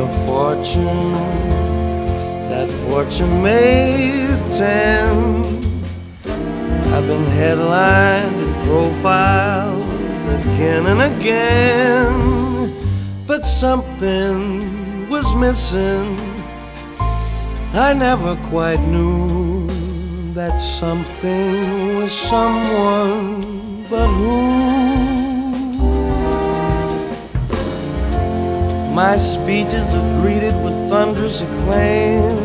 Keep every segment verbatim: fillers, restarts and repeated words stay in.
a fortune, that fortune made ten. I've been headlined and profiled again and again, but something was missing. I never quite knew that something was someone, but who? My speeches are greeted with thunderous acclaim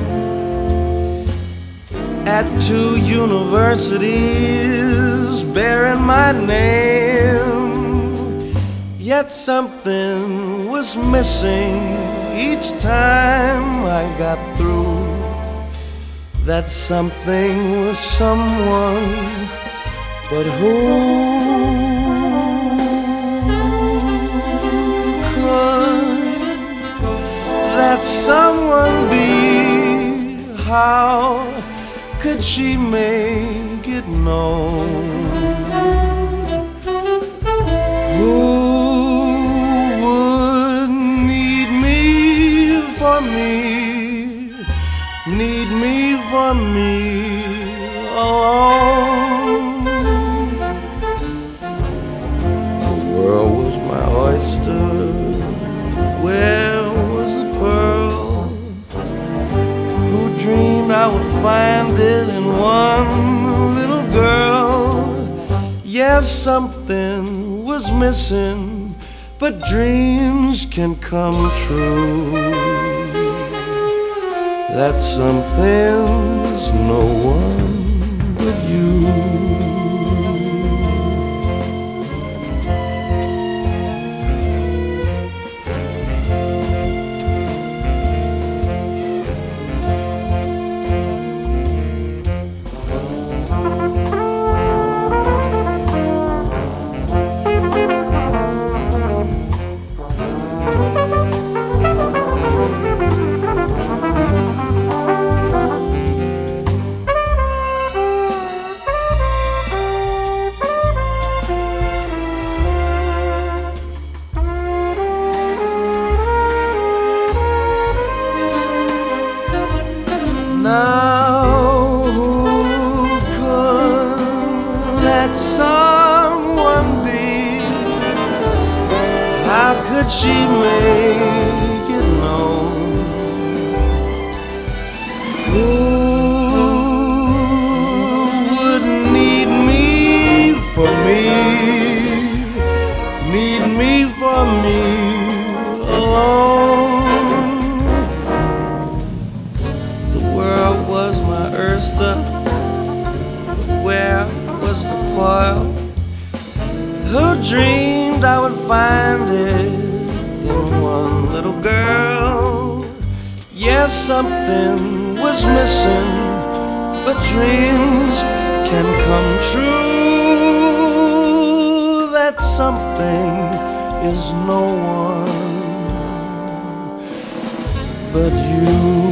at two universities bearing my name. Yet something was missing each time I got through. That something was someone, but who could that someone be? How could she make it known? Who would need me for me, need me for me alone? The world was my oyster. Where was the pearl? Who dreamed I would find it in one little girl? Yes, something was missing, but dreams can come true. That something's no one but you. Now who could let someone be? How could she make it known? Who would need me for me, need me for me alone? Was my oyster, but where was the pearl? Who dreamed I would find it in one little girl? Yes, something was missing, but dreams can come true. That something is no one but you.